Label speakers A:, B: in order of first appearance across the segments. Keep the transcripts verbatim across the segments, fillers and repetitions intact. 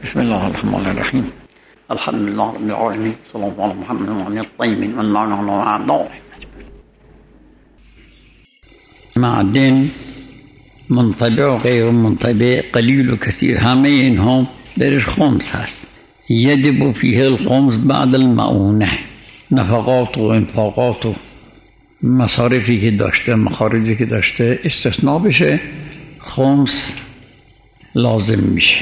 A: بسم الله الرحمن الرحیم. الحمد لله رب العالمین. صلی الله علی محمد و علی الطیبین و اللعنة علی اعدائهم. معدن منطبع و غیر منطبع، قلیل و کثیر، همه اینها درش خمس هست. یجب فیه الخمس بعد المعونه. نفقات و انفاقات و مصارفی که داشته، مخارجی که داشته استثناء بشه، خمس لازم میشه.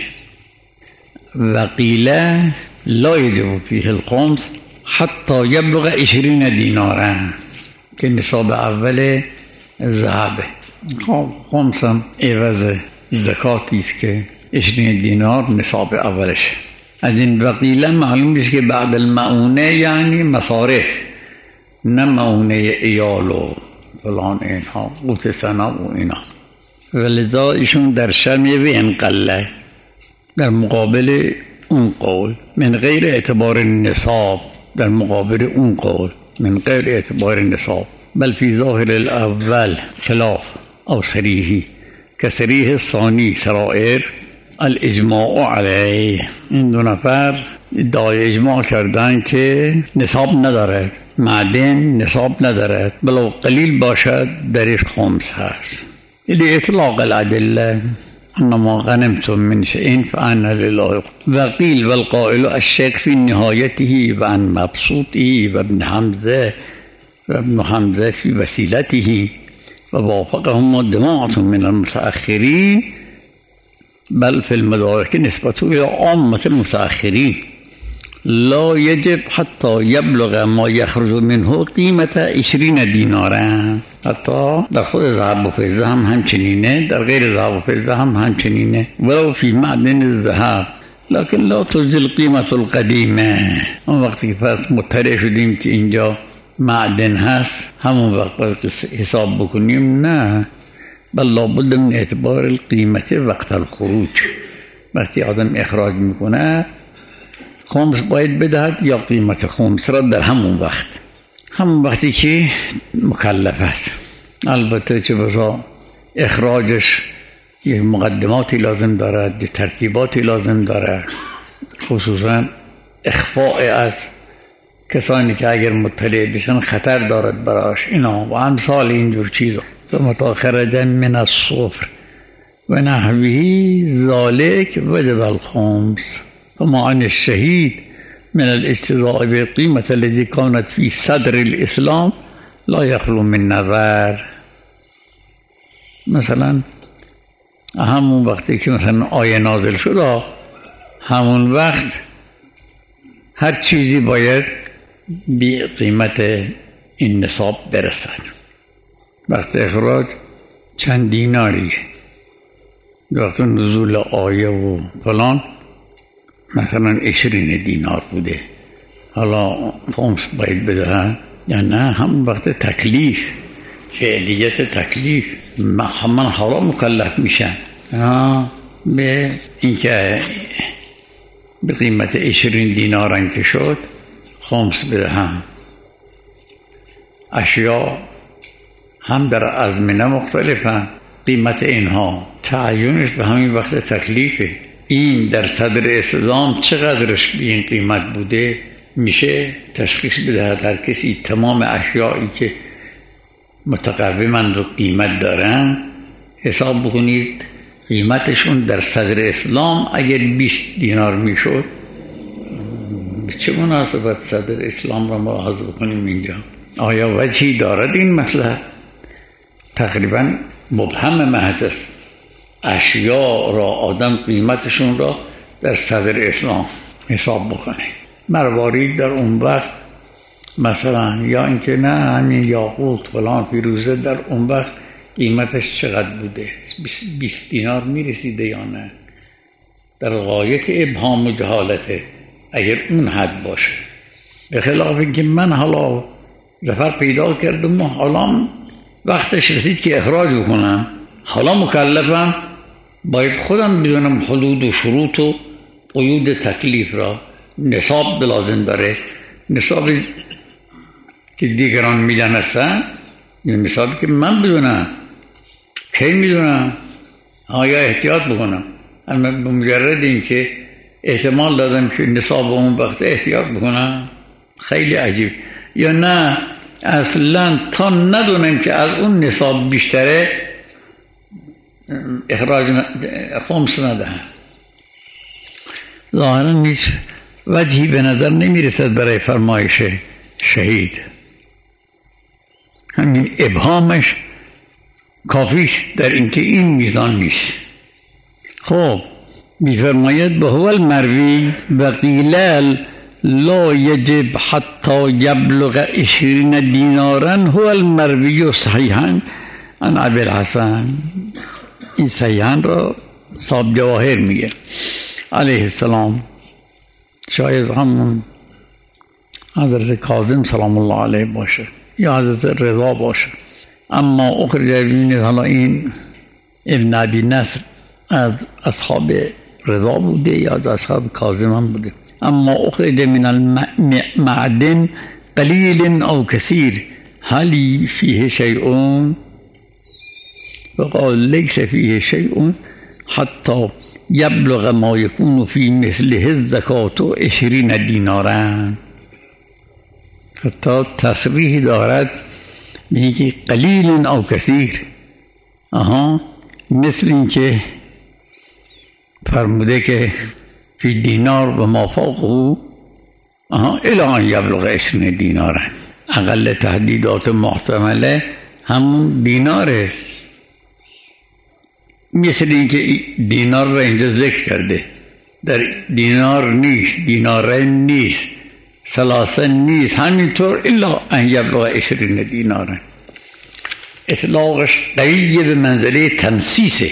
A: و قیل لا یجب فیه الخمس حتی یبلغ عشرین دینارا که نصاب اول ذهبه. خب خمس هم عوض زکاتی است که عشرین دینار نصاب اولش. از این وقیله معلوم میشه که بعد المعونه یعنی مصارف، نه معونه ایال و فلان اینها، قوت سنا و اینا. ولذا ایشون در شرمی و انقله در مقابل اون قول من غیر اعتبار نصاب، در مقابل اون قول من غیر اعتبار نصاب، بل فی ظاهر الاول خلاف او صریحی که صریح ثانی سرائر الاجماع علیه. این دو نفر ادعای اجماع کردن که نصاب ندارد، معدن نصاب ندارد، بلو قلیل باشد درش خمس هست. یعنی اطلاق الادله انما غنمتم من شيء فأن لله. وقيل والقائل الشك في نهايته وعن مبسوطه وابن حمزه وابن حمزه في وسيلته ووافقهم جماعة من المتأخرين بل في المدارك نسبة إلى عامة المتأخرين لا يجب حتى يبلغ ما يخرج منه قيمة عشرين دينارا. حتی در خود ذهب و فضه هم همچنینه، در غیر ذهب و فضه هم همچنینه. ولو فی معدن الذهب لكن لا تزل قیمت القدیمه. اون وقتی که فرض مطلع شدیم که اینجا معدن هست، همون وقت حساب بکنیم نه، بل لابد من اعتبار القیمت وقت الخروج. وقتی آدم اخراج میکنه خمس باید بدهد یا قیمت خمس را در همون وقت، همون وقتی که مکلف است. البته چه بسا اخراجش یک مقدماتی لازم دارد، یک ترتیباتی لازم دارد، خصوصا اخفاء از کسانی که اگر مطلع بشن خطر دارد براش، اینا و امثال اینجور چیزا. فمتا خرج من الصفر و نحوه ذالک وجب الخمس. فما عن الشهید من الاستضاء بالقيمة التي كانت في صدر الإسلام لا يخلو من نظر. مثلا همون وقتی که مثلا آیه نازل شد، همون وقت هر چیزی باید به قیمت این نصاب برسد. وقت اخراج چند دیناریه، وقت نزول آیه و فلان مثلا عشرین دینار بوده، حالا خمس باید بدهن یا نه؟ همون وقت تکلیف، فعلیت تکلیف، من حالا مکلف میشن به اینکه به قیمت عشرین دینارن که شد خمس بدهن. اشیا هم در ازمنه مختلفن، قیمت اینها تعیینش به همین وقت تکلیفه. این در صدر اسلام چقدرش به این قیمت بوده میشه تشخیص بدهد هر کسی. تمام اشیایی که متقومن و قیمت دارن حساب بکنید قیمتشون در صدر اسلام اگر بیست دینار میشد، چه مناسبت صدر اسلام را ملاحظه بکنیم اینجا؟ آیا وجهی دارد این مسئله؟ تقریبا مبهم محض است. اشیا را آدم قیمتشون را در صدر اسلام حساب بکنه. مروارید در اون وقت مثلا، یا اینکه نه همین یاقوت فلان فیروزه در اون وقت قیمتش چقدر بوده؟ بیست دینار میرسیده یا نه؟ در غایت ابهام و جهالته اگر اون حد باشه. به خلاف اینکه من حالا ظفر پیدا کردم و حالا وقتش رسید که اخراج بکنم، حالا مکلفم، باید خودم بدونم حدود و شروط و قیود تکلیف را. نصاب لازم داره، نصابی که دیگران میدانستن یا نصابی که من بدونم. کی میدونم؟ آیا احتیاط بکنم؟ اما بمجرد این که احتمال دادم که نصاب اون وقت احتیاط بکنم. خیلی عجیب. یا نه اصلا تا ندونم که از اون نصاب بیشتره اخراج خمس ندهم. ظاهرا هیچ وجهی به نظر نمیرسد برای فرمایش شهید. همین ابهامش کافیست در اینکه این میزان نیست. خب میفرماید به هو المروی و قیل لا یجب حتی یبلغ عشرین دینارا هو المروی صحیحا عن ابی الحسن. این صحیحا را صاحب جواهر میگه علیه السلام. شاید همون حضرت کاظم سلام الله علیه باشه یا حضرت رضا باشه. اما اخرج ببینید حالا این ابن ابی نصر از اصحاب رضا بوده یا از اصحاب کاظم هم بوده. اما اخرج من المعدن قلیل او کثیر هل فیه شیء وقال لیس فیه شیء حتی یبلغ ما یکون فی مثله الزکات و عشرین دینارا. حتی تصریح دارد میگه قلیل او کثیر. آها مثل این که فرموده که فی دینار و ما فوقه آها الی ان یبلغ عشرین دینارا. اقل تهدیدات محتمله همون دیناره. مثل این که دینار را اینجا ذکر کرده، در دینار نیست، دینارین نیست، ثلاثه نیست، همینطور الا ان یبلغ عشرین دینارا. اطلاقش قویه به منزله تنسیسه.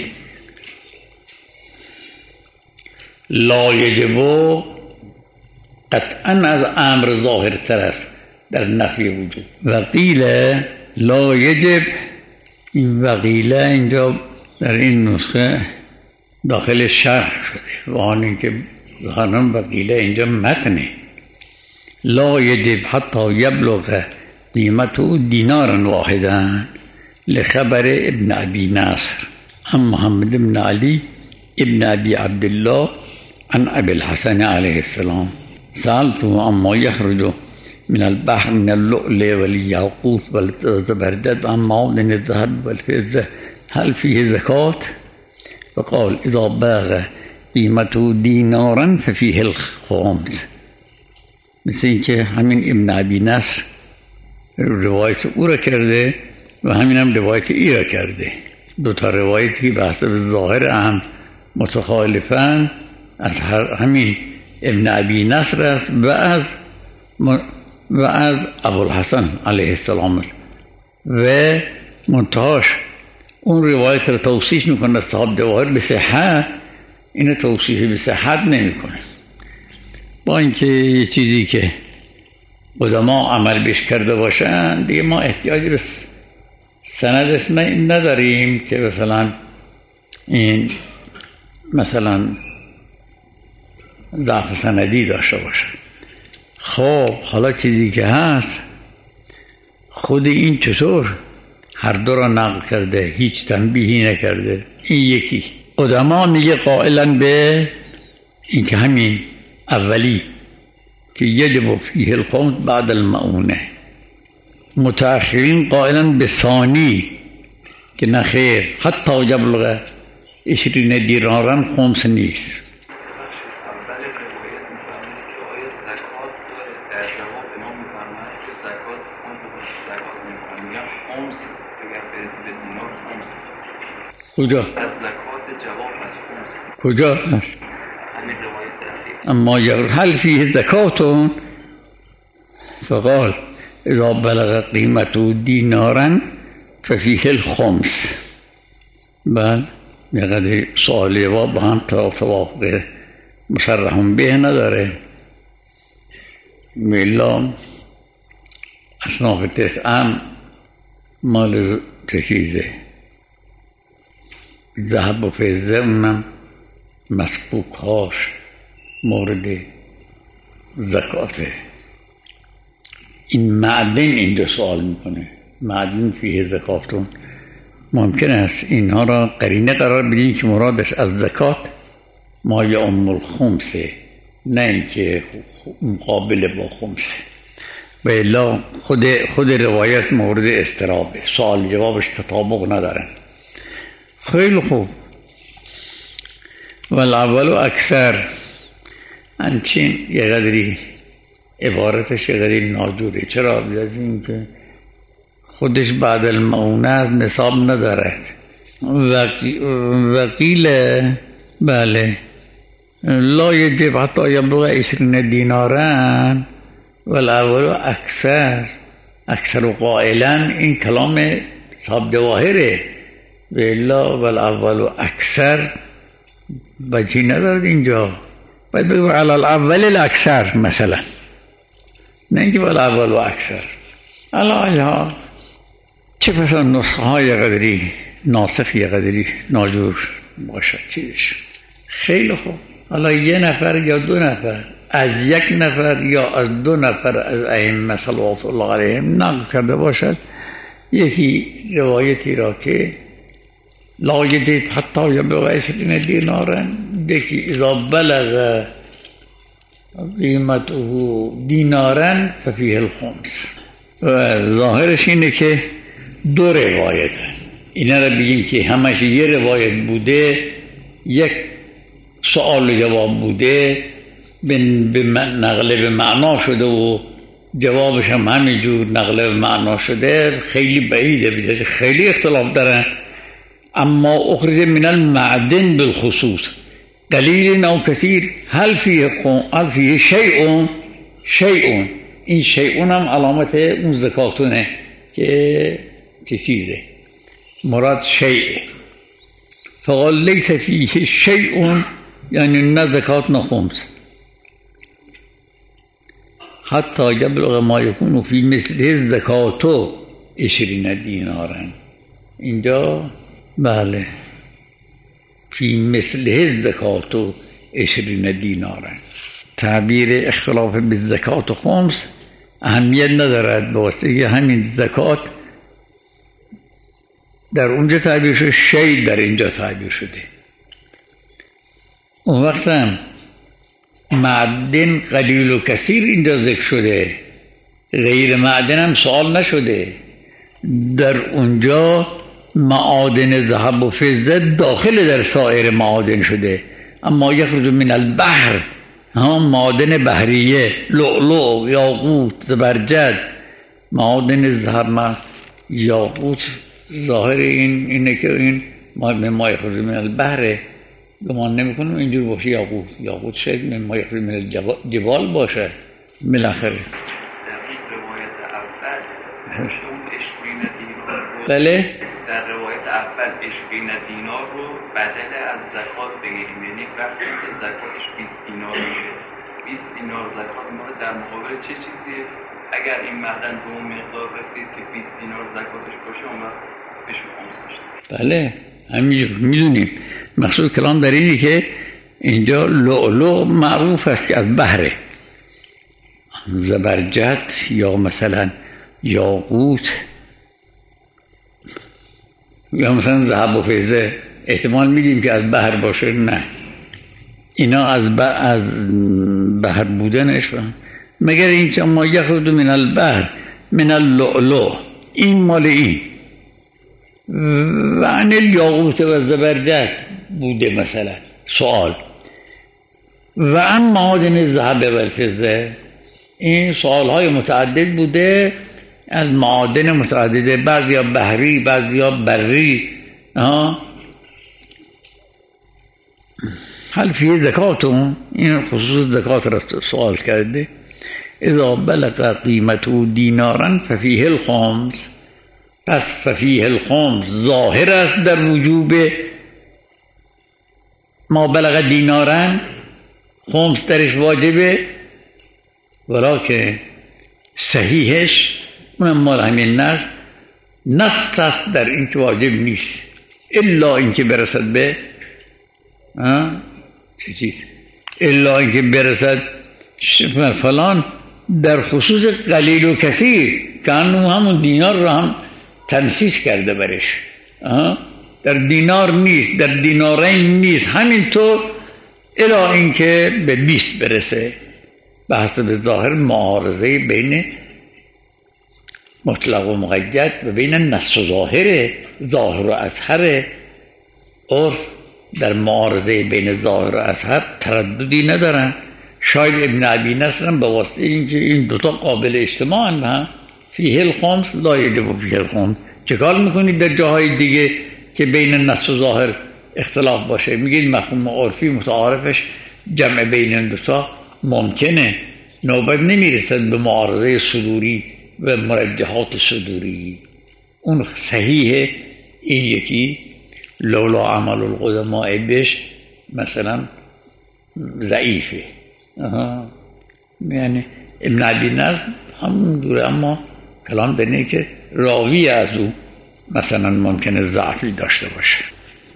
A: لا یجب قطعا از امر ظاهرتر است در نفی وجود. و قیل لا یجب. و قیل اینجا در این نسخه داخل شرح شده و آن اینکه ظاهرا و قیل اینجا متنه. لا یجب حتی یبلغ قیمته دینارا واحدا لخبر ابن ابی نصر عن محمد بن علی ابن ابی عبدالله عن ابی الحسن علیه السلام. سألته عما يخرج من البحر من اللؤلؤ والياقوت والزبرجد عن معادن الذهب والفضة هل فيه زكاة؟ فقال إذا بلغ قيمته دينارا ففيه الخمس. مثل اینکه همین ابن ابی نصر روایت او را کرده و همین هم روایت ای را کرده. دو تا روایتی به حسب ظاهر هم متخالفن از همین ابن ابی نصر است و از و از ابوالحسن علیه السلام است و منتهاش اون روایت را توصیح میکنه صاحب جواهر به صحت، این توصیح به صحت نمیکنه. با اینکه یه چیزی که قدما عمل بهش کرده باشن دیگه ما احتیاجی به سندش نداریم که مثلا این مثلا ضعف سندی داشته باشه. خب حالا چیزی که هست خود این چطور هر دو را نقل کرده، هیچ تنبیهی نکرده. این یکی قدما میگه قائلا به این که همین اولی که یجب فیه الخمس بعد المعونه، متأخرین قائلا به ثانی که نخیر حتی یبلغ عشرین دینارا خمس نیست. کجا؟ از زکات جواب از خمس کجا هست؟ همین روایت اما یقول هل فیه زکاتون فقال اذا بلغ قیمته دینارا ففیه الخمس. بل یقدر سؤال و با هم توافق مصرحون به نداره. میلا اصناف تسعه مال چیزه ذهب و فضه، اونم مسبوک هاش مورد زکاته. این معدن اینجا سوال میکنه، معدن فیه زکاتون. ممکن است اینها را قرینه قرار بدین که مرادش از زکات ما یا ام الخمسه نه اینکه مقابل با خمسه. و الا خود خود روایت مورد استرابه، سوال جوابش تطابق ندارن. خیلی خوب. والاول و اکثر انچین یه قدری عبارتش یه قدری ناجوره. چرا؟ از این که خودش بعد المعونه از نصاب ندارد. وقیل بله لا یجب حتی یبلغ عشرین دینارن والاول و اکثر اکثر و قائلا این کلام صاحب جواهره. والا والاول و اکثر بجی ندارد اینجا. باید بگو علی الاول الاکثر مثلا، نه اینکه والاول و اکثر. علا چه پسا نسخه های قدری ناسخ یه قدری ناجور باشد چیزش. خیلی خوب. حالا یه نفر یا دو نفر از یک نفر یا از دو نفر از ائمه صلوات الله علیهم نقل کرده باشد یکی روایتی را که لا یجب حتی یبلغ عشرین دینارا، یکی اذا بلغ قیمته دینارا ففیه الخمس. و ظاهرش اینه که دو روایته. اینا را بگیم که همش یه روایت بوده، یک سوال جواب بوده، به نقل به معنا شده و جوابش هم همینجور نقل به معنا شده، خیلی بعیده بیده، خیلی اختلاف دارن. اما اخرج من المعدن بالخصوص قلیل او کثیر هل فیه هل فیه شیء شیء. این شیء هم علامت اون زکاتونه که چه چیزه مراد شیء. فقال لیس فیه شیء یعنی نه زکات نه خمس حتی یبلغ ما یکون فی مثل زکاتو عشرین دینارن. اینجا بله فی مثل زکاتو عشرین دینارن. تعبیر اختلاف به زکات و خمس اهمیت ندارد، واسه همین زکات در اونجا تعبیر شده، شی در اینجا تعبیر شده. اون وقت هم معدن قلیل و کثیر اینجا ذکر شده، غیر معدن هم سوال نشده. در اونجا معادن ذهب و فضه داخل در سایر معادن شده. اما یخرج من البحر ها معادن بحریه، لؤلؤ، یاقوت، زبرجد، معادن ذهب، یاقوت. ظاهر این اینه که این ما یخرج من البحر، گمان نمیکنم اینجور باشه. یاقوت یاقوت شاید من ما یخرج من الجبال باشه بالاخره.
B: روایت اول
A: بله
B: در روایت اول عشرین دینار رو بدل از زکات بگیریم، یعنی وقتی که زکاتش بیست دینار میشه، بیست دینار زکات ما در مقابل چه چیزیه؟ اگر این معدن به اون مقدار رسید که بیست دینار زکاتش باشه اون وقت بهش خمس میشه.
A: بله همین میدونیم. مقصود کلام در اینه که اینجا لؤلؤ معروف است که از بحره، زبرجد یا مثلا یاقوت یا مثلا ذهب و فضه احتمال میدیم که از بحر باشه. نه، اینا از از بحر بودنش مگر اینکه ما یخرج من البحر من اللؤلؤ، این مال این و عن الیاقوت و زبرجد بوده مثلا سوال. و عن معادن ذهب و الفضه، این سوال های متعدد بوده از معادن متعدده، بعضی ها بحری بعضی ها بری. هل فیه زکاتون، این خصوص زکات را سوال کرده. اذا بلغ قیمته دینارا ففیه الخمس، پس ففیه الخمس ظاهر است در وجوب ما بلغ دینارا، خمس درش واجبه، ولیکن صحیحش اونم مال همین نص نص است در این که واجب نیست الا اینکه برسد به چه چیز، الا اینکه برسد فلان. در خصوص قلیل و کثیر که انو همون دینار رو هم تنسیس کرده برش، در دینار نیست، در دینارین نیست. همینطور الی اینکه به بیست برسه. به حسب ظاهر معارضه بین مطلق و مقید و بین نص و ظاهر، ظاهر و اظهر. عرف در معارضه بین ظاهر و اظهر ترددی ندارن. شاید ابن ابی نصر به واسطه اینکه این دوتا قابل اجتماعن به هم، فیه الخمس لا یجب فیه الخمس. چه کار میکنید در جاهای دیگه که بین نص و ظاهر اختلاف باشه؟ میگید مفهوم عرفی متعارفش جمع بین این دوتا ممکنه، نوبت نمیرسد به معارضه صدوری و مرجحات صدوری. اون صحیحه. این یکی لولا عمل القدماء بهش مثلا ضعیفه. یعنی ابن عبی نظم همون دوره، اما کلام دنه که راوی از او مثلا ممکنه ضعفی داشته باشه.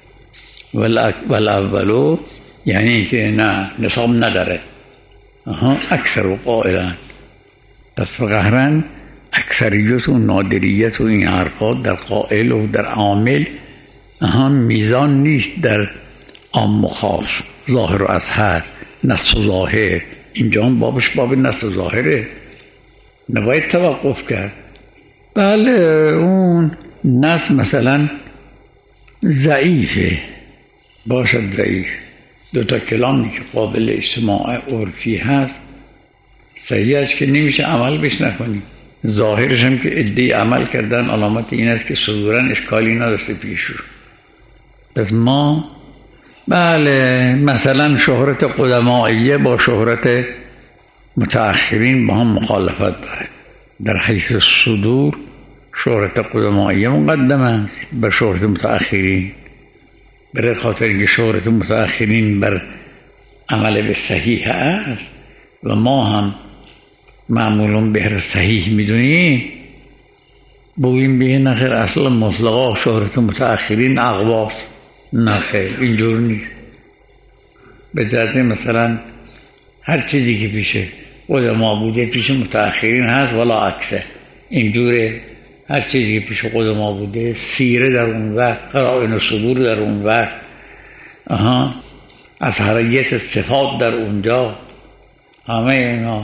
A: والاولو یعنی اینکه نه نصاب نداره. اکثر و قائلن. پس قهرن اکثریت و نادریت و این حرفات در قائل و در عامل اهم میزان نیست، در عام و خاص، ظاهر و اظهر، نص و ظاهر. اینجا هم بابش باب نص و ظاهره، نباید توقف کرد. بله اون نص مثلا ضعیفه، باشد ضعیف. دوتا کلامی که قابل اجتماع عرفی هست صحیح است که نمیشه عمل بش نکنی. ظاهرش هم که ادعای عمل کردن علامت این است که صدوراً اشکالی نداشته پیشو. پس ما بله مثلا شهرت قدمائیه با شهرت متأخرین با هم مخالفت داره. در حیث صدور شهرت قدمائیه مقدم است بر شهرت متأخرین، برای خاطر اینکه شهرت متأخرین بر عمل به صحیح است و ما هم معمولون بهر صحیح میدونیم. بگوییم به نخیر اصلا مطلقا شهرت متأخرین اقواس. نخیر اینجور نیست. به جهت مثلا هر چیزی که پیش قدما بوده پیش متأخرین هست ولا عکسه. اینجوره هر چیزی که پیش قدما بوده، سیره در اون وقت، قرائن و صدور در اون وقت، آها اظهریت صفات در اونجا، همه اینا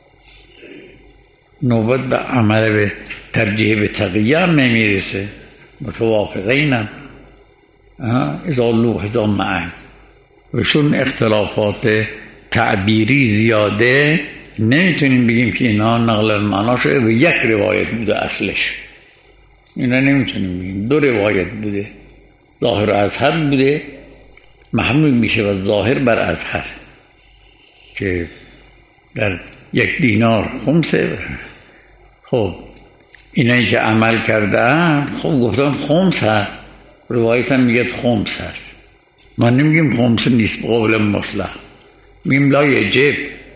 A: نوبت به عمل به ترجیح به تقیه هم نمیرسه. متوافقینم اذا لوح اذا معن. و چون اختلافات تعبیری زیاده نمیتونیم بگیم که اینا نقل معنا شده و یک روایت بوده اصلش. اینا نمیتونیم بگیم. دو روایت بوده، ظاهر و اظهر بوده، محمول میشه و ظاهر بر اظهر که در یک دینار خمسه. خب اینایی که عمل کردن خب گفتن خمس هست، روایت هم میگه خمس هست. ما نمیگیم خمس نیست قول مطلق، میگیم لا یجب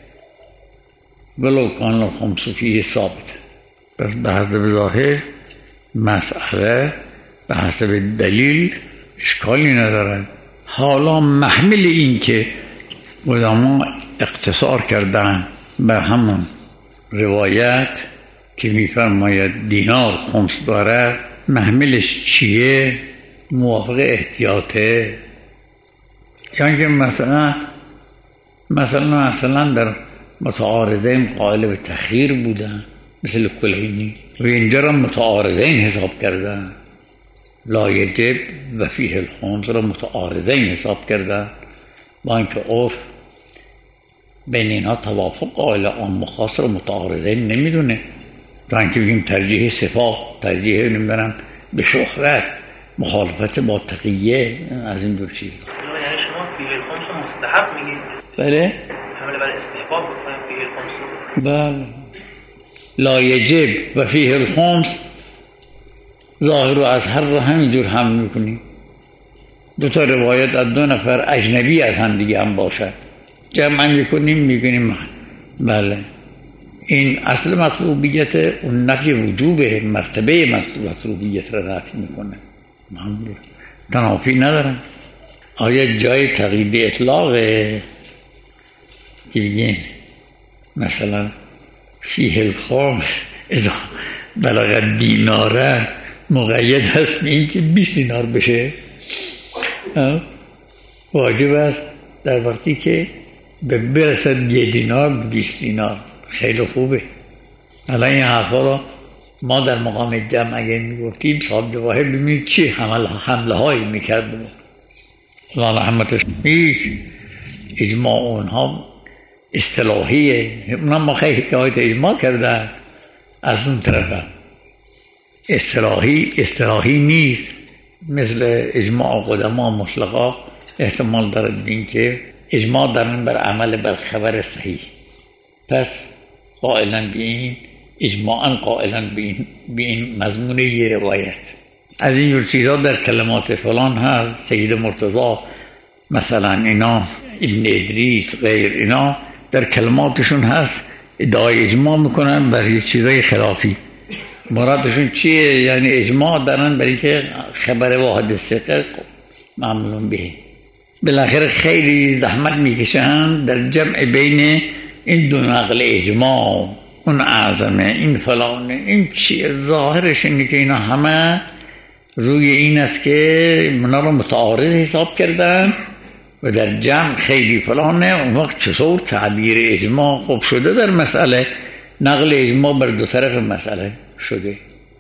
A: ولو کان الخمس فیه ثابت. پس به حسب ظاهر مسئله به حسب دلیل اشکالی ندارد. حالا محمل این که علما اقتصار کردن به همون روایت که میفرماید دینار خمس داره، محملش چیه؟ موافق احتیاطه. یعنی که مثلا مثلا مثلا در متعارضین قائل به تخییر بودن مثل کلینی و اینجا را متعارضین حساب کردن. لا یجب و فیه الخمس را متعارضین حساب کردن، با اینکه عرف بین اینها توافق قائل عام و خاص را متعارضین نمیدونه. تا اینکه بگیم ترجیح صفات، ترجیح نمیدونم به شهرت، مخالفت با تقیه، از این دور چیز.
C: یعنی شما فیه الخمس مستحب میگید؟
A: بله
C: حمله بر استحباب بکنیم فیه الخمس.
A: بله لا یجب و فیه الخمس ظاهر و اظهر رو همینجور هم میکنیم. دو تا روایت از دو نفر اجنبی از هم دیگه هم باشد جمع میکنیم میگنیم بله این اصل مطلوبیت اون نفی وجوبه، مرتبه مطلوبیت را رفع میکنه، تنافی ندارن. آیا جای تقیید اطلاقه که بگیم مثلا فیه الخمس اذا بلغ دیناره مقید هست به این که بیست دینار بشه؟ واجب است در وقتی که به برسد یه دینار بیست دینار خیلی خوبه. الان این حرفا رو ما در مقام جمع اگه میگفتیم صاحب جواهر ببینید چی حمله, حمله هایی میکرد. الله رحمتش هیچ اجماع اونها اصطلاحیه، اونا ما خیلی حکایت اجماع کردن از اون طرف اصطلاحی اصطلاحی نیست مثل اجماع قدما مطلقا. احتمال دارد بین که اجماع دارن بر عمل بر خبر صحیح، پس قائلا به این اجماعا قائلا به این, به این مضمون یه روایت. از این جور چیزا در کلمات فلان هست، سید مرتضی مثلا اینا، ابن ادریس غیر اینا در کلماتشون هست ادعای اجماع میکنن بر یک چیزای خلافی. مرادشون چیه؟ یعنی اجماع دارن برای که خبر واحد ثقه معمولون به. بالاخره خیلی زحمت میکشن در جمع بین این دو نقل اجماع، اون اعظمه این فلانه این چیه. ظاهرش اینه که اینا همه روی این است که اونا رو متعارض حساب کردن و در جمع خیلی فلانه. اون وقت چطور تعبیر اجماع خوب شده در مسئله؟ نقل اجماع بر دو طرف مسئله شده،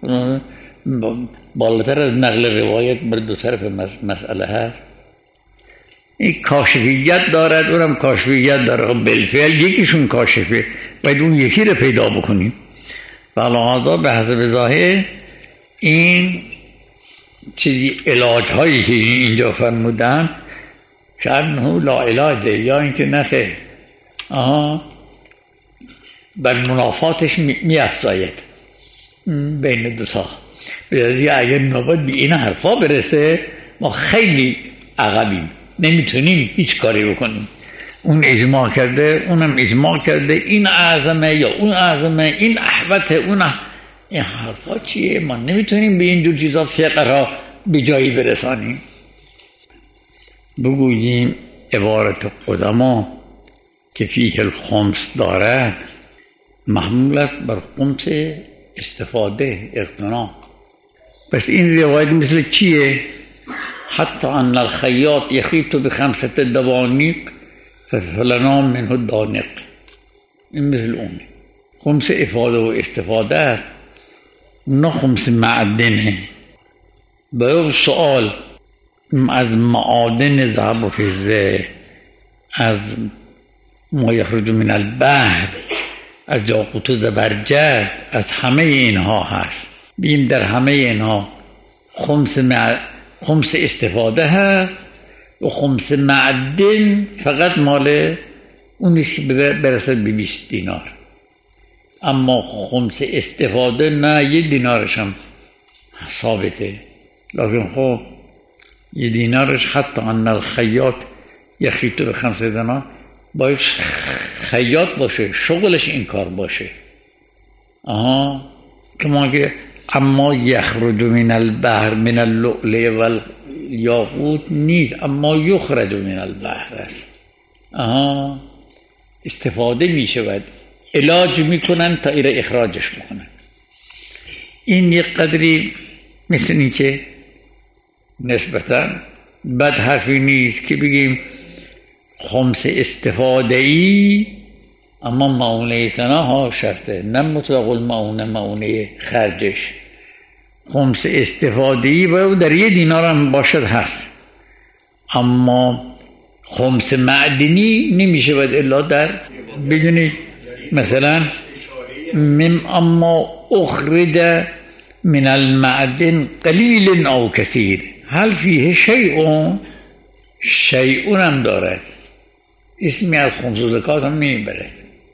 A: بالاتر از نقل روایت بر دو طرف مسئله هست. این کاشفیت دارد، اونم کاشفیت داره. بالفعل یکیشون کاشفه، باید اون یکی رو پیدا بکنیم. و لحاظا به حسب ظاهر این چیزی علاج هایی که اینجا فرمودن که انه لا علاجه، یا اینکه نخیر آها بر منافاتش می افزاید بین دوتا. اگر نوبت به این حرفا برسه ما خیلی عقبیم، نمیتونیم هیچ کاری بکنیم. اون اجماع کرده، اونم اجماع کرده، این اعظمه یا اون اعظمه، این احوته، اون اح... این حرفا چیه؟ ما نمیتونیم به این دو چیزا فقه را به جایی برسانیم. بگوییم عبارت قدما که فیه الخمس دارد محمول است بر خمس استفاده اقتناع. پس این روایت مثل چیه؟ حتی ان الخیاط یخیط بخمسة دوانیق فلنا منه دانق. این مثل اون خمس افاده و استفاده است، نه خمس معدنه. باید سؤال از معادن ذهب و فضه، از ما یخرج من البحر، از یاقوت و زبرجد، از همه اینها هست. بیم در همه اینها خمس, مع... خمس استفاده هست و خمس معدن فقط مال اونیش برسد به بیست دینار. اما خمس استفاده نه، یه دینارش هم ثابته. لیکن خب یه دینارش حتی ان الخیاط یخیط به خمس دینار باید خیاط باشه، شغلش این کار باشه. آها که ما که اما یخرج من البحر من اللؤلؤ والیاقوت نیست، اما یخرج من البحر است. آها استفاده می شود، علاج میکنن تا ایره اخراجش بکنن. این یک قدری مثل این که نسبتا بد حرفی نیست که بگیم خمس استفاده ای اما معونه سنا ها شرطه، نه مطلق المعونه معونه خرجش. خمس استفاده ای باید در یه دینار هم باشد هست، اما خمس معدنی نمیشه باید الا در بدونید مثلا مم اما اخرج من المعدن قلیل او کثیر هل فیه شیء، شیء هم دارد، اسمی از خمس و زکات هم نمیبره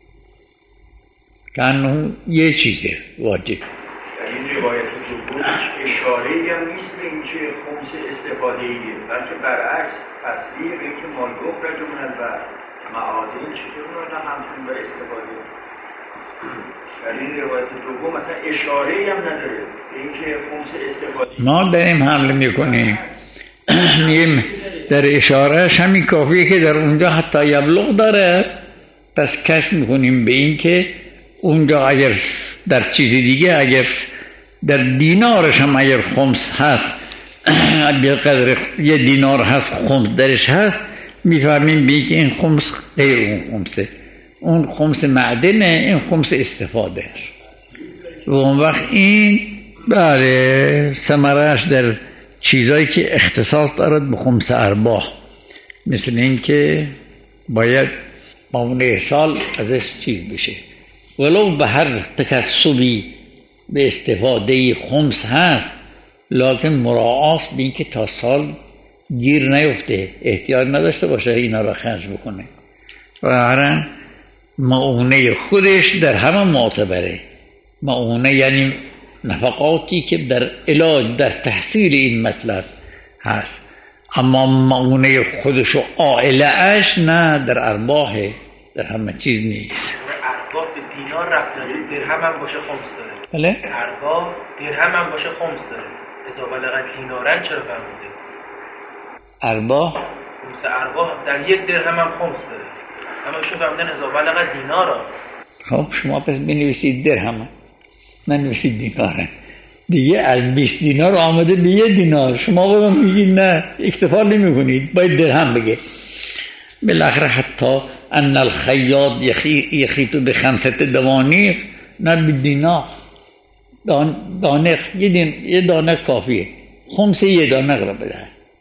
A: که انه یه چیزه واجب.
D: این روایت دومش اشاره‌ای هم نیست به اینکه خمس استفاده‌ایه، بلکه برعکس تصریح به اینکه ما یخرج من البحر معادن چطور اونا همچنین به استفاده. در این روایت دوم مثلا اشاره‌ای هم نداره به اینکه خمس استفاده.
A: ما داریم حمله میکنیم میگیم در اشارهش همین کافیه که در اونجا حتی یبلغ داره، پس کشف میکنیم به این که اونجا اگر در چیز دیگه اگر در دینارش هم اگر خمس هست به قدر یه دینار هست خمس درش هست، میفهمیم بی که این خمس غیر اون خمسه، اون خمس معدنه، این خمس استفاده است. و اون وقت این بله ثمرهش در چیزایی که اختصاص دارد به خمس ارباح، مثل این که باید ماونه سال ازش چیز بشه، ولو به هر تکسبی به استفاده خمس هست، لکن مراعات به این که تا سال گیر نیفته، احتیاج نداشته باشه اینا را خرج بکنه. و هرن ماونه خودش در همه معتبره. ماونه یعنی نفقاتی که در علاج در تحصیل این مطلب هست، اما ماونه خودش و عائله اش نه، در ارباحه، در همه چیز نیست.
C: ارباح به دینار رفت داره، درهم هم باشه خمس داره.
A: بله؟
C: ارباح درهم هم باشه خمس داره. اذا بلغ دینارن چرا فرموده؟
A: ارباح
C: خمس ارباح در یک درهم هم خمس داره. اما شو فرمودن اذا بلغ دینارا.
A: خب شما پس بنویسید درهم، ننویسید دینار. دیگه از بیست دینار آمده به یه دینار، شما بودم میگید نه، اکتفا نمی کنید، باید درهم بگه. بالاخره حتی ان الخیاط یخیط به خمسة دوانیق، نه به دینار. دان دانق یه, دین یه دانق کافیه، خمس یه دانق را بده،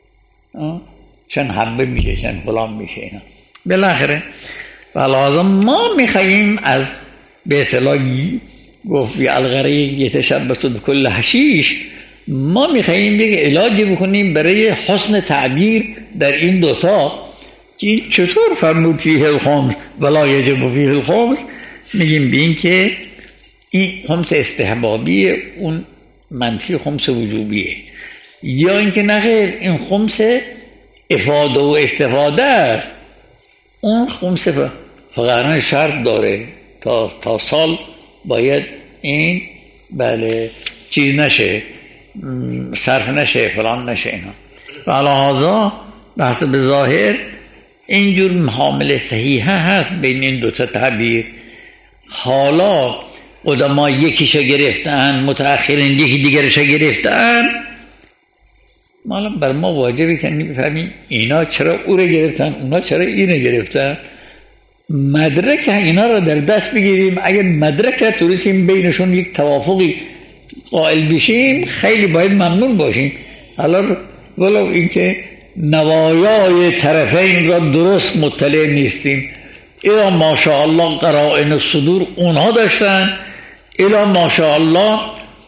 A: چند حبه میشه، چند فلان میشه اینا. بالاخره ولازم ما میخواییم از به اصطلاح گفت بی الغریق یتشبث بکل حشیش، ما میخواییم یک علاجی بکنیم برای حسن تعبیر در این دوتا که چطور فرمود فیه الخمس ولا یجب فیه الخمس. میگیم بین که این خمس استحبابیه، اون منفی خمس وجوبیه، یا اینکه نخیر این خمس افاده و استفاده است. اون خمس فقران شرط داره تا تا سال باید این بله چیز نشه، صرف نشه، فلان نشه اینا. و علاوه بحث به ظاهر اینجور معامله صحیحه هست بین این دوتا تعبیر. حالا قدما یکیش گرفتن، متأخرین یکی دیگرش گرفتن، مالا بر ما واجبه که بفهمیم اینا چرا او رو گرفتن، اونا چرا اینو گرفتن. مدرک اینا رو در دست بگیریم. اگر مدرک تورسیم بینشون یک توافقی قائل بشیم، خیلی باید ممنون باشیم. حالا ولو اینکه نوایای طرفین را درست مطلع نیستیم، الا ماشاءالله قرائن الصدور اونها داشتن، الا ماشاءالله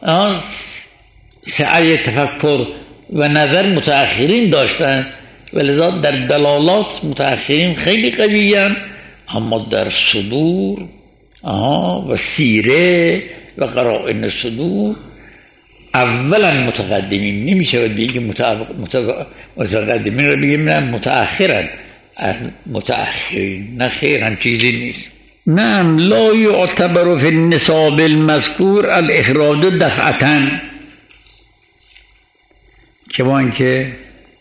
A: سعی تفکر و نظر متأخرین داشتن، ولذا در دلالات متأخرین خیلی قوی‌اند، اما در صدور آها و سیره و قرائن صدور اولا متقدمین. نمیشه بگیم متقدمین رو بگیم نه، متأخرن از متأخرین، نه خیر هم چیزی نیست. نعم لا یعتبر فی النصاب المذکور الاخراج دفعتاً، که با اینکه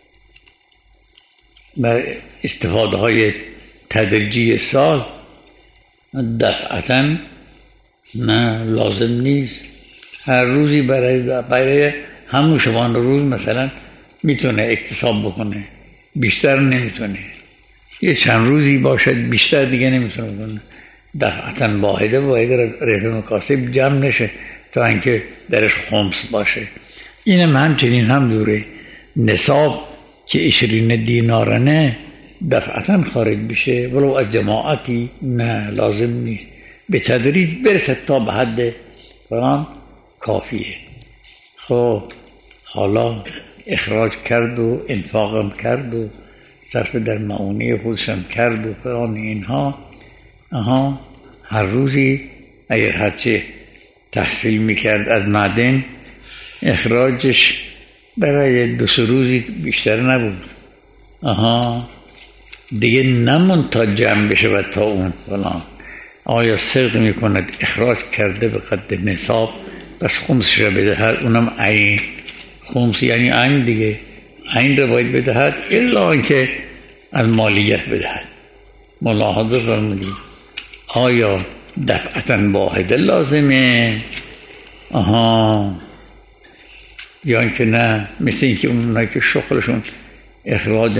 A: بر استفاده های تدریجی سال دفعتاً نه لازم نیست. هر روزی برای برای همون شبان روز مثلا میتونه اکتساب بکنه، بیشتر نمیتونه. یه چند روزی باشد بیشتر دیگه نمیتونه بکنه. دفعتاً واحده باید رفع مکاسب جمع نشه تا اینکه درش خمس باشه. اینم همچنین هم دوره نصاب که عشرین دینارنه دفعتاً خارج بشه، ولو از جماعتی نه لازم نیست، به تدریج برسد تا به حد فرام کافیه. خب حالا اخراج کرد و انفاقم کرد و صرف در معونه خودشم کرد و فرام اینها، آها هر روزی اگر هرچه تحصیل میکرد از معدن، اخراجش برای دو سه روزی بیشتر نبود. آها دیگه نمون تا جمع بشه و تا اون فلان. آیا صدق میکند اخراج کرده به قد نصاب بس خمسش را بدهد، اونم عین. خمس یعنی عین دیگه، عین را باید بدهد الا اینکه از مالیت بدهد. ملاحظه فرمودید آیا دفعتاً واحده لازمه؟ آها یا اینکه نه، مثل اینکه اونایی که شغلشون اخراج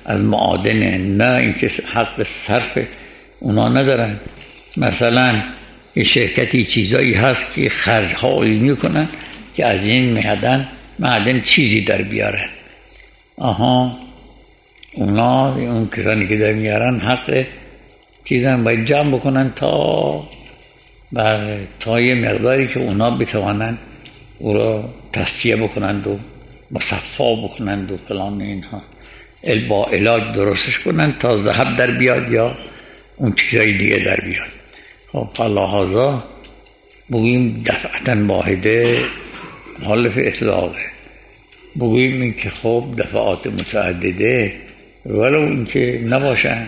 A: از معادن، نه اینکه حق صرف اونا ندارن. مثلا یه شرکتی چیزایی هست که خرج‌هایی میکنن که از این معدن معدن چیزی در بیارن. آها اونا اون کسانی که در میارن حق چیزن باید جمع بکنن تا بر تا یه مقداری که اونا بتوانن او را تصفیه بکنند و مصفا بکنند و فلان اینها با علاج درستش کنند تا ذهب در بیاد یا اون چیزای دیگه در بیاد. خب فلحاظا بگوییم دفعتا واحده حالف اطلاقه، بگوییم این که خب دفعات متعدده ولو این که نباشن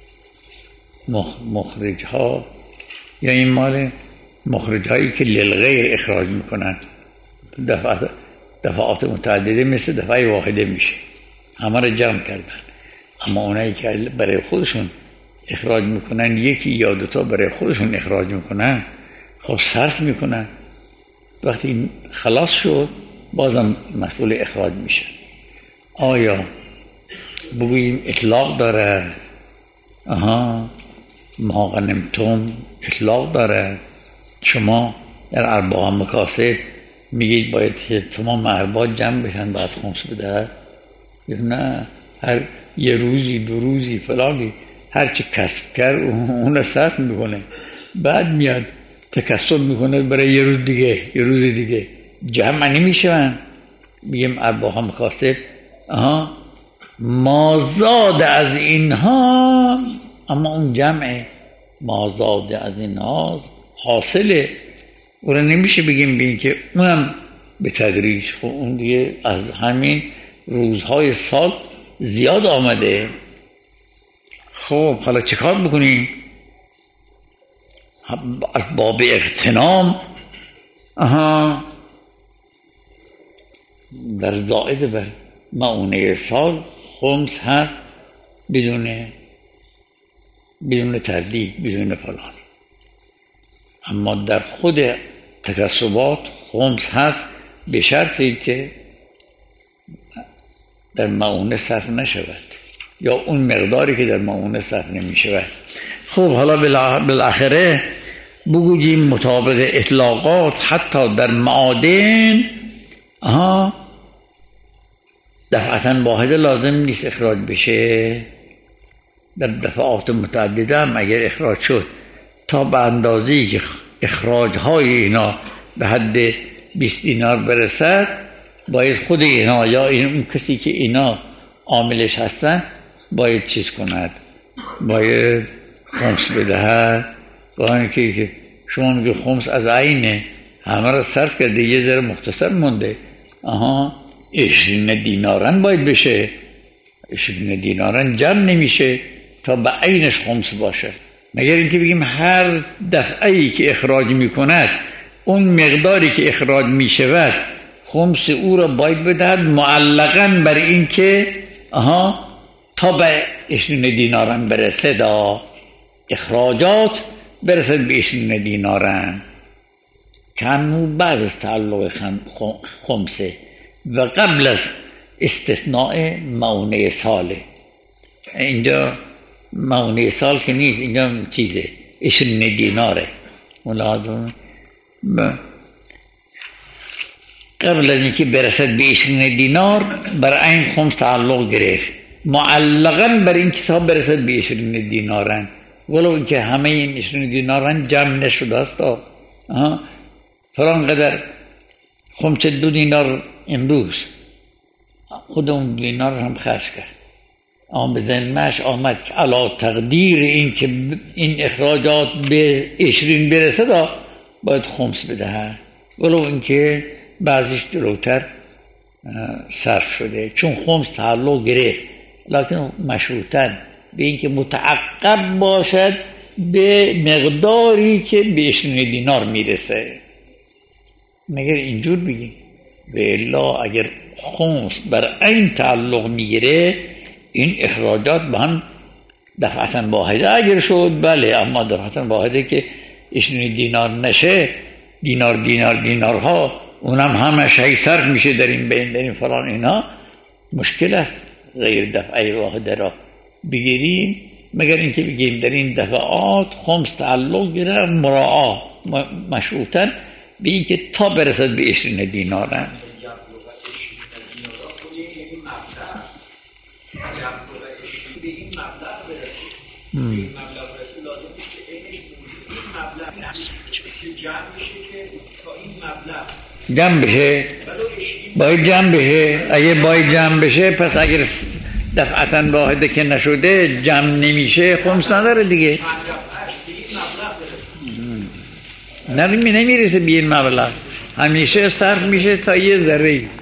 A: مخرج ها یا این مال مخرج هایی که للغیر اخراج میکنن دفعات, دفعات متعدده مثل دفعه واحده میشه، همه رو جمع کردن. اما اونایی که برای خودشون اخراج میکنن یکی یا دوتا برای خودشون اخراج میکنن خب صرف میکنن، وقتی خلاص شد بازم مسئول اخراج میشه. آیا بگوییم اطلاق داره؟ آها ما غنمتم اطلاق داره. شما در ارباح مکاسب میگید باید که تمام ارباح جمع بشن بعد خمس بده؟ نه، هر یه روزی دو روزی فلانی هر چی کسب کرد اون صرف میکنه، بعد میاد تکسب میکنه برای یه روز دیگه یه روز دیگه جمع نمیشه. من میگم ارباح مکاسب آها ما زاد از اینها، اما اون جمع ما زاد از اینها حاصله، اون رو نمیشه بگیم بین که اونم به تدریج خب اون دیگه از همین روزهای سال زیاد آمده. خب حالا چه کار بکنیم؟ از باب اغتنام آها در زائد بر معونه سال خمس هست بدون بدون تردید بدون فلان، اما در خود تکسبات خمس هست به شرطی که در معونه صرف نشود یا اون مقداری که در معونه صرف نمی شود. خب حالا بالاخره بگوییم مطابق اطلاقات حتی در معادن آها دفعتا واحده لازم نیست اخراج بشه، در دفعات متعدده هم اگر اخراج شد تا به اندازه‌ای که اخراج های اینا به حد بیست دینار برسد باید خود اینا یا این اون کسی که اینا عاملش هستن باید چیز کند، باید خمس بدهد. گاهی که شما میگه خمس از عینه همه را صرف کرده یه ذره مختصر مونده، آها عشرین دینارن باید بشه، عشرین دینارن جمع نمیشه تا به عینش خمس باشه، مگر اینکه بگیم هر دفعه‌ای که اخراج میکند اون مقداری که اخراج میشود خمس او را باید بدهد معلقاً بر این که آها تا به عشرین دینارن برسه، دا اخراجات برسد به عشرین دینارن کنو بعد از تعلق خمسه و قبل از استثناء معونه ساله. اینجا معونه سال که نیست، اینجا چیزه عشرین دیناره. ملاحظه قبل از اینکه برسد به عشرین دینار بر این خمس تعلق گرفت معلقاً بر این کتاب برسد به عشرین دینارن، ولو اینکه همه این عشرین دینارن جمع نشده است. فلان قدر خمس دو دینار امروز خود اون دینار هم خرج کرد، اما به ذهنش آمد که علا تقدیر این که این اخراجات به عشرین برسد باید خمس بدهد، ولو اینکه بعضیش جلوتر صرف شده چون خمس تعلق گرفت، لکن مشروطاً به اینکه متعقب باشد به مقداری که به عشرین دینار میرسه. مگر اینجور بگیم و الا اگر خمس بر این تعلق میگیره این اخراجات با هم دفعتا واحده اگر شد بله، اما دفعتا واحده که عشرین دینار نشه دینار دینار دینارها اونم همش هی صرف میشه در این بین در این فلان اینا مشکل است.
E: غیر دفعه واحده را بگیریم، مگر اینکه بگیم در این دفعات خمس تعلق گرفت مراعا مشروطاً به این که تا برسد به عشرین دینارن. جمع بشه باید جمع بشه. اگه باید جمع بشه پس اگر دفعتاً واحده که نشده جمع نمیشه خمس نداره دیگه، نمی نمیرسه به این مبلغ، همیشه صرف میشه تا یه ذره.